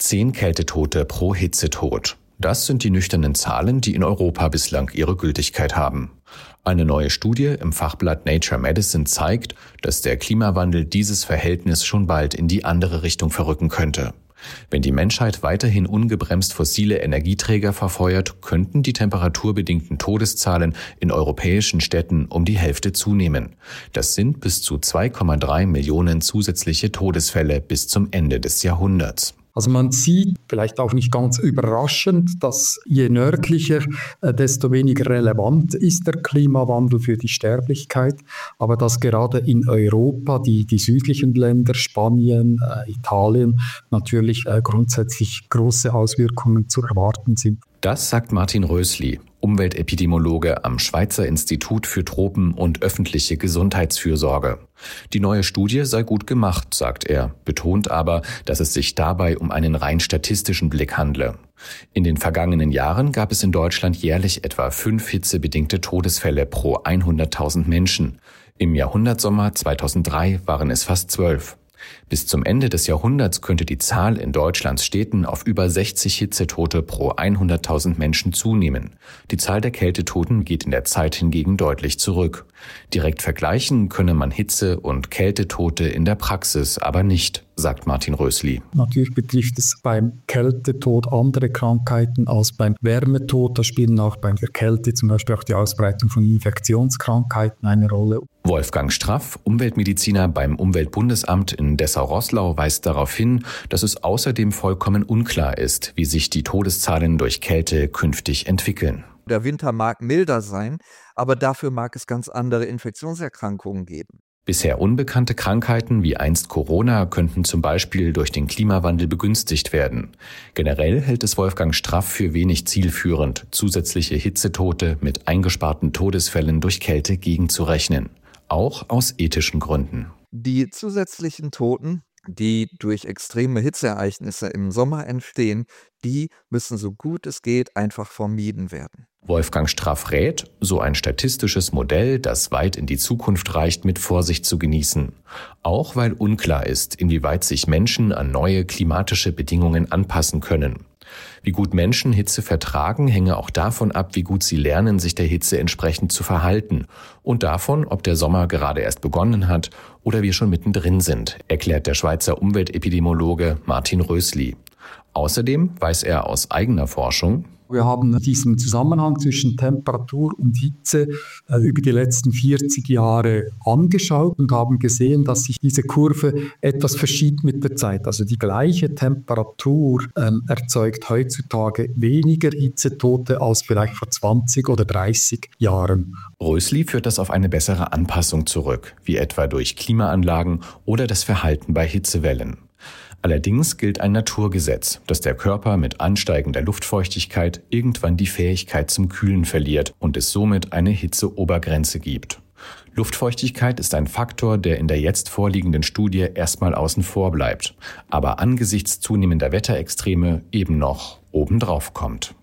10 Kältetote pro Hitzetod. Das sind die nüchternen Zahlen, die in Europa bislang ihre Gültigkeit haben. Eine neue Studie im Fachblatt Nature Medicine zeigt, dass der Klimawandel dieses Verhältnis schon bald in die andere Richtung verrücken könnte. Wenn die Menschheit weiterhin ungebremst fossile Energieträger verfeuert, könnten die temperaturbedingten Todeszahlen in europäischen Städten um die Hälfte zunehmen. Das sind bis zu 2,3 Millionen zusätzliche Todesfälle bis zum Ende des Jahrhunderts. Also man sieht, vielleicht auch nicht ganz überraschend, dass je nördlicher, desto weniger relevant ist der Klimawandel für die Sterblichkeit, aber dass gerade in Europa die südlichen Länder, Spanien, Italien, natürlich grundsätzlich große Auswirkungen zu erwarten sind. Das sagt Martin Rösli, Umweltepidemiologe am Schweizer Institut für Tropen- und öffentliche Gesundheitsfürsorge. Die neue Studie sei gut gemacht, sagt er, betont aber, dass es sich dabei um einen rein statistischen Blick handle. In den vergangenen Jahren gab es in Deutschland jährlich etwa 5 hitzebedingte Todesfälle pro 100.000 Menschen. Im Jahrhundertsommer 2003 waren es fast 12. Bis zum Ende des Jahrhunderts könnte die Zahl in Deutschlands Städten auf über 60 Hitzetote pro 100.000 Menschen zunehmen. Die Zahl der Kältetoten geht in der Zeit hingegen deutlich zurück. Direkt vergleichen könne man Hitze- und Kältetote in der Praxis aber nicht, sagt Martin Rösli. Natürlich betrifft es beim Kältetod andere Krankheiten als beim Wärmetod. Da spielen auch bei der Kälte zum Beispiel auch die Ausbreitung von Infektionskrankheiten eine Rolle. Wolfgang Straff, Umweltmediziner beim Umweltbundesamt in Dessau-Roßlau, weist darauf hin, dass es außerdem vollkommen unklar ist, wie sich die Todeszahlen durch Kälte künftig entwickeln. Der Winter mag milder sein, aber dafür mag es ganz andere Infektionserkrankungen geben. Bisher unbekannte Krankheiten wie einst Corona könnten zum Beispiel durch den Klimawandel begünstigt werden. Generell hält es Wolfgang Straff für wenig zielführend, zusätzliche Hitzetote mit eingesparten Todesfällen durch Kälte gegenzurechnen. Auch aus ethischen Gründen. Die zusätzlichen Toten, die durch extreme Hitzeereignisse im Sommer entstehen, die müssen so gut es geht einfach vermieden werden. Wolfgang Straff rät, so ein statistisches Modell, das weit in die Zukunft reicht, mit Vorsicht zu genießen. Auch weil unklar ist, inwieweit sich Menschen an neue klimatische Bedingungen anpassen können. Wie gut Menschen Hitze vertragen, hänge auch davon ab, wie gut sie lernen, sich der Hitze entsprechend zu verhalten. Und davon, ob der Sommer gerade erst begonnen hat oder wir schon mittendrin sind, erklärt der Schweizer Umweltepidemiologe Martin Rösli. Außerdem weiß er aus eigener Forschung: Wir haben diesen Zusammenhang zwischen Temperatur und Hitze über die letzten 40 Jahre angeschaut und haben gesehen, dass sich diese Kurve etwas verschiebt mit der Zeit. Also die gleiche Temperatur erzeugt heutzutage weniger Hitzetote als vielleicht vor 20 oder 30 Jahren. Rösli führt das auf eine bessere Anpassung zurück, wie etwa durch Klimaanlagen oder das Verhalten bei Hitzewellen. Allerdings gilt ein Naturgesetz, dass der Körper mit ansteigender Luftfeuchtigkeit irgendwann die Fähigkeit zum Kühlen verliert und es somit eine Hitzeobergrenze gibt. Luftfeuchtigkeit ist ein Faktor, der in der jetzt vorliegenden Studie erstmal außen vor bleibt, aber angesichts zunehmender Wetterextreme eben noch obendrauf kommt.